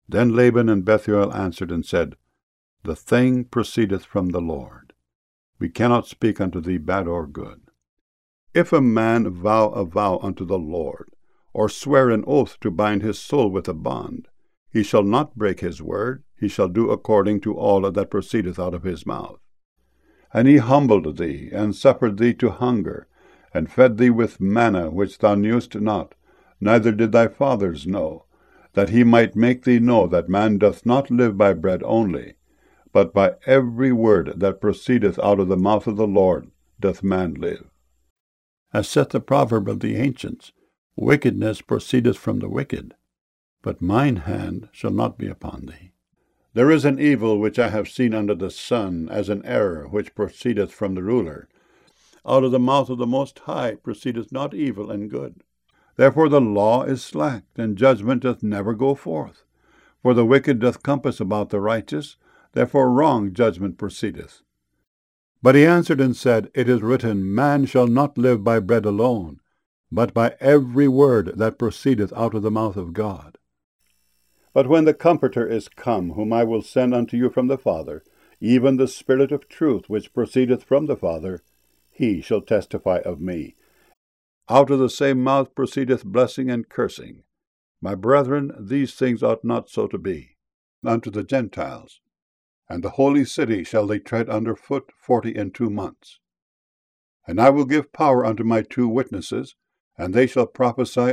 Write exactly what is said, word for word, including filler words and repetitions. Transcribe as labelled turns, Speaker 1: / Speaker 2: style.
Speaker 1: Then Laban and Bethuel answered and said, The thing proceedeth from the Lord. We cannot speak unto thee bad or good. If a man vow a vow unto the Lord, or swear an oath to bind his soul with a bond, he shall not break his word, he shall do according to all that proceedeth out of his mouth. And he humbled thee, and suffered thee to hunger, and fed thee with manna which thou knewest not, neither did thy fathers know, that he might make thee know that man doth not live by bread only, but by every word that proceedeth out of the mouth of the Lord doth man live. As saith the proverb of the ancients, Wickedness proceedeth from the wicked, but mine hand shall not be upon thee. There is an evil which I have seen under the sun, as an error which proceedeth from the ruler. Out of the mouth of the Most High proceedeth not evil and good. Therefore the law is slacked, and judgment doth never go forth. For the wicked doth compass about the righteous, therefore wrong judgment proceedeth. But he answered and said, It is written, Man shall not live by bread alone, but by every word that proceedeth out of the mouth of God. But when the Comforter is come, whom I will send unto you from the Father, even the Spirit of truth which proceedeth from the Father, he shall testify of me. Out of the same mouth proceedeth blessing and cursing. My brethren, these things ought not so to be unto the Gentiles. And the holy city shall they tread under foot forty and two months. And I will give power unto my two witnesses, and they shall prophesy